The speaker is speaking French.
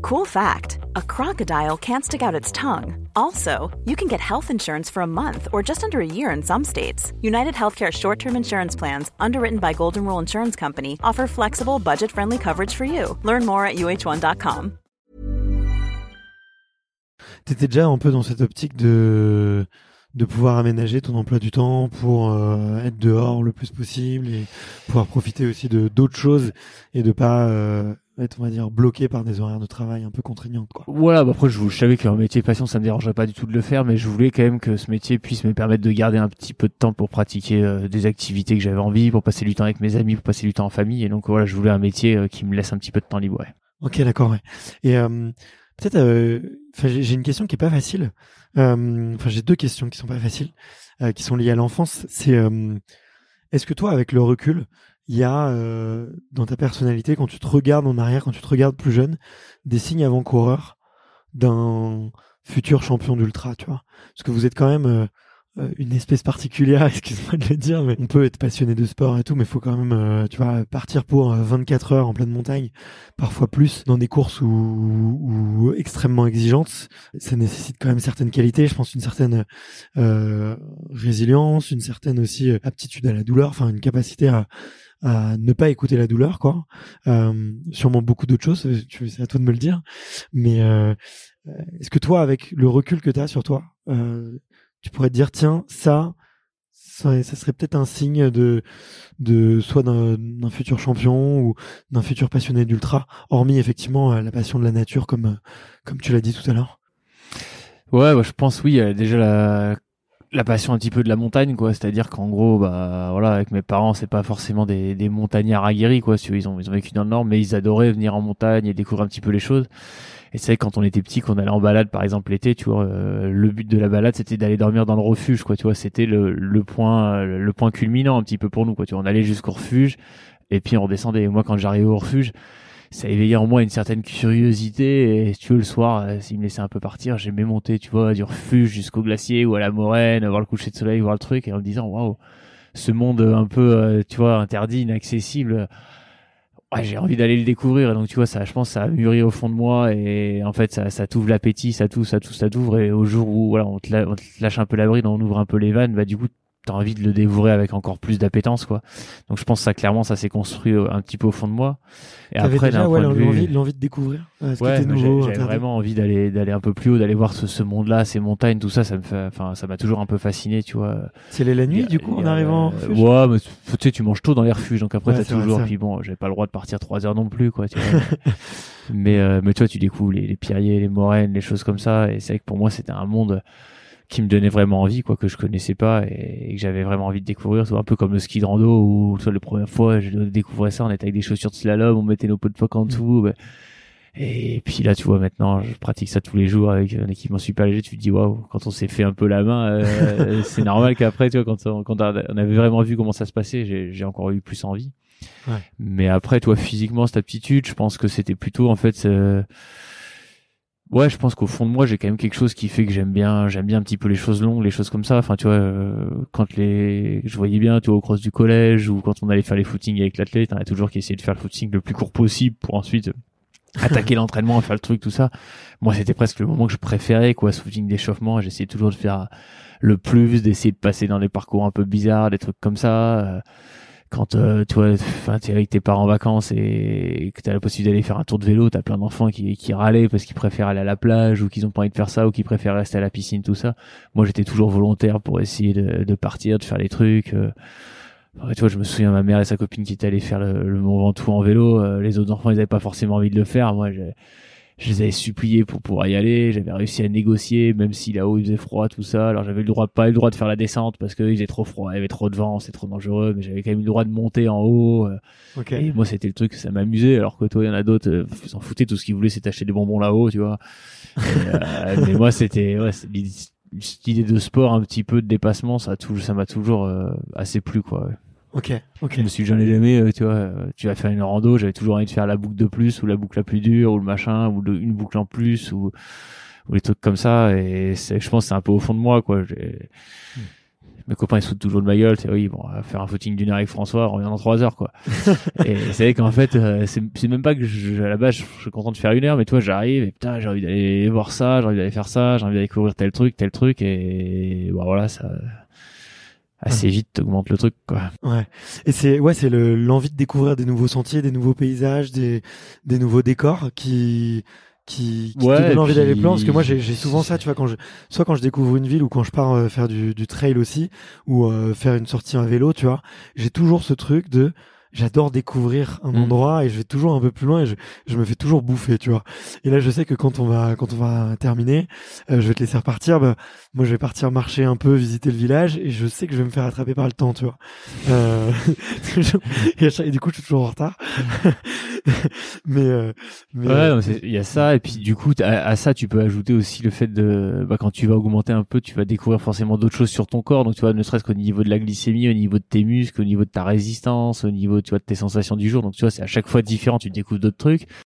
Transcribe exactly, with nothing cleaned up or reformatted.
Cool fact, a crocodile can't stick out its tongue. Also, you can get health insurance for a month or just under a year in some states. United Healthcare short-term insurance plans, underwritten by Golden Rule Insurance Company, offer flexible, budget-friendly coverage for you. Learn more at U H one dot com. T'étais déjà un peu dans cette optique de de pouvoir aménager ton emploi du temps pour euh, être dehors le plus possible et pouvoir profiter aussi de d'autres choses et de pas euh, être, on va dire, bloqué par des horaires de travail un peu contraignantes, quoi. Voilà, bah après je, je savais qu'un métier passion ça me dérangerait pas du tout de le faire, mais je voulais quand même que ce métier puisse me permettre de garder un petit peu de temps pour pratiquer euh, des activités que j'avais envie, pour passer du temps avec mes amis, pour passer du temps en famille, et donc voilà, je voulais un métier euh, qui me laisse un petit peu de temps libre. Ouais. Ok, d'accord, ouais. Et euh, peut-être, euh, enfin, j'ai, j'ai une question qui est pas facile. Euh, Enfin, j'ai deux questions qui sont pas faciles, euh, qui sont liées à l'enfance. C'est, euh, est-ce que toi, avec le recul, il y a euh, dans ta personnalité, quand tu te regardes en arrière, quand tu te regardes plus jeune, des signes avant-coureurs d'un futur champion d'ultra, tu vois? Parce que vous êtes quand même euh, euh, une espèce particulière, excuse-moi de le dire, mais on peut être passionné de sport et tout, mais il faut quand même, euh, tu vois, partir pour euh, vingt-quatre heures en pleine montagne, parfois plus, dans des courses où, où extrêmement exigeantes. Ça nécessite quand même certaines qualités, je pense une certaine euh, résilience, une certaine aussi euh, aptitude à la douleur, enfin une capacité à à ne pas écouter la douleur, quoi. Euh, sûrement beaucoup d'autres choses, c'est à toi de me le dire. Mais euh, est-ce que toi, avec le recul que tu as sur toi, euh, tu pourrais te dire, tiens, ça, ça, ça serait peut-être un signe de, de soit d'un, d'un futur champion ou d'un futur passionné d'ultra, hormis effectivement la passion de la nature, comme, comme tu l'as dit tout à l'heure. Ouais, bah, je pense oui, euh, déjà la la passion un petit peu de la montagne, quoi, c'est-à-dire qu'en gros, bah voilà, avec mes parents, c'est pas forcément des des montagnards aguerris, quoi, ils ont ils ont vécu dans le Nord, mais ils adoraient venir en montagne et découvrir un petit peu les choses. Et c'est vrai, quand on était petit, qu'on allait en balade, par exemple l'été, tu vois, euh, le but de la balade, c'était d'aller dormir dans le refuge, quoi, tu vois, c'était le le point le point culminant un petit peu pour nous, quoi, tu vois, on allait jusqu'au refuge et puis on redescendait. Et moi, quand j'arrivais au refuge, ça éveillait en moi une certaine curiosité, et si tu veux, le soir, euh, s'il me laissait un peu partir, j'aimais monter, tu vois, du refuge jusqu'au glacier ou à la moraine, voir le coucher de soleil, voir le truc, et en me disant, waouh, ce monde un peu, euh, tu vois, interdit, inaccessible, ouais, j'ai envie d'aller le découvrir. Et donc, tu vois, ça, je pense, ça a mûri au fond de moi, et en fait, ça, ça t'ouvre l'appétit, ça t'ouvre, ça t'ouvre, ça t'ouvre, et au jour où, voilà, on te, la, on te lâche un peu la bride, on ouvre un peu les vannes, bah, du coup, t'as envie de le dévorer avec encore plus d'appétence, quoi. Donc je pense que ça, clairement, ça s'est construit un petit peu au fond de moi. Et T'avais après, déjà, ouais, de vue... l'envie, l'envie de découvrir euh, ce ouais, qui était nouveau, j'avais vraiment envie d'aller, d'aller un peu plus haut, d'aller voir ce, ce monde-là, ces montagnes, tout ça, ça me fait, enfin, ça m'a toujours un peu fasciné, tu vois. C'est la nuit, du coup, en arrivant. Euh, ouais, mais tu sais, tu manges tôt dans les refuges, donc après, ouais, t'as toujours, vrai, puis bon, j'avais pas le droit de partir trois heures non plus, quoi, tu vois. mais, euh, mais tu vois, tu découvres les, les pierriers, les moraines, les choses comme ça, et c'est vrai que pour moi, c'était un monde qui me donnait vraiment envie, quoi, que je connaissais pas et, et que j'avais vraiment envie de découvrir. C'est un peu comme le ski de rando où, soit la première fois, je découvrais ça, on était avec des chaussures de slalom, on mettait nos pots de phoque en dessous. Bah, et puis là, tu vois, maintenant, je pratique ça tous les jours avec un équipement super léger. Tu te dis, waouh, quand on s'est fait un peu la main, euh, c'est normal qu'après, tu vois, quand on, quand on avait vraiment vu comment ça se passait, j'ai, j'ai encore eu plus envie. Ouais. Mais après, toi, physiquement, cette aptitude, je pense que c'était plutôt, en fait, euh, ouais, je pense qu'au fond de moi, j'ai quand même quelque chose qui fait que j'aime bien, j'aime bien un petit peu les choses longues, les choses comme ça. Enfin, tu vois, euh, quand les, je voyais bien, tu vois, au cross du collège ou quand on allait faire les footings avec l'athlète, on a toujours qui essayait de faire le footing le plus court possible pour ensuite attaquer l'entraînement, faire le truc, tout ça. Moi, c'était presque le moment que je préférais, quoi, ce footing d'échauffement. J'essayais toujours de faire le plus, d'essayer de passer dans des parcours un peu bizarres, des trucs comme ça. Euh, quand euh, tu vois, enfin, t'es avec tes parents en vacances et, et que t'as la possibilité d'aller faire un tour de vélo, t'as plein d'enfants qui, qui râlaient parce qu'ils préfèrent aller à la plage ou qu'ils ont pas envie de faire ça ou qu'ils préfèrent rester à la piscine, tout ça. Moi, j'étais toujours volontaire pour essayer de, de partir, de faire les trucs. Euh, ouais, tu vois, je me souviens, ma mère et sa copine qui étaient allées faire le, le Mont Ventoux en vélo. Euh, les autres enfants, ils avaient pas forcément envie de le faire. Moi, j'ai je les avais suppliés pour pouvoir y aller, j'avais réussi à négocier, même si là-haut il faisait froid, tout ça. Alors j'avais le droit, pas eu le droit de faire la descente parce qu'il faisait trop froid, il y avait trop de vent, c'était trop dangereux, mais j'avais quand même eu le droit de monter en haut. Okay. Et moi c'était le truc, ça m'amusait, alors que toi il y en a d'autres, euh, ils s'en foutaient, tout ce qu'ils voulaient c'était acheter des bonbons là-haut, tu vois. Et, euh, mais moi c'était, ouais, c'est l'idée de sport, un petit peu de dépassement, ça, tout, ça m'a toujours euh, assez plu, quoi. Ouais. Ok, ok. Je me suis jamais jamais, euh, tu vois, euh, tu vas faire une rando, j'avais toujours envie de faire la boucle de plus ou la boucle la plus dure ou le machin ou le, une boucle en plus ou ou les trucs comme ça, et c'est, je pense que c'est un peu au fond de moi, quoi. J'ai... mes copains ils se foutent toujours de ma gueule, c'est oui bon, on va faire un footing d'une heure avec François, on revient dans trois heures quoi. Et c'est vrai qu'en fait euh, c'est c'est même pas que je, à la base je, je suis content de faire une heure, mais toi j'arrive et putain j'ai envie d'aller voir ça, j'ai envie d'aller faire ça, j'ai envie d'aller découvrir tel truc, tel truc et bon voilà ça assez vite t'augmente le truc quoi. Ouais. Et c'est ouais c'est le l'envie de découvrir des nouveaux sentiers, des nouveaux paysages, des des nouveaux décors qui qui, qui ouais, te donne envie puis... d'aller plus loin, parce que moi j'ai j'ai souvent ça, tu vois, quand je soit quand je découvre une ville ou quand je pars euh, faire du du trail aussi ou euh, faire une sortie en vélo, tu vois, j'ai toujours ce truc de j'adore découvrir un mmh. endroit et je vais toujours un peu plus loin et je, je me fais toujours bouffer, tu vois. Et là, je sais que quand on va, quand on va terminer, euh, je vais te laisser repartir. Bah, moi, je vais partir marcher un peu, visiter le village et je sais que je vais me faire attraper par le temps, tu vois. Euh... et, chaque... et du coup, je suis toujours en retard. mais, euh, mais ouais, il y a ça et puis du coup à, à ça tu peux ajouter aussi le fait de bah quand tu vas augmenter un peu tu vas découvrir forcément d'autres choses sur ton corps, donc tu vois ne serait-ce qu'au niveau de la glycémie, au niveau de tes muscles, au niveau de ta résistance, au niveau tu vois de tes sensations du jour, donc tu vois c'est à chaque fois différent, tu découvres d'autres trucs.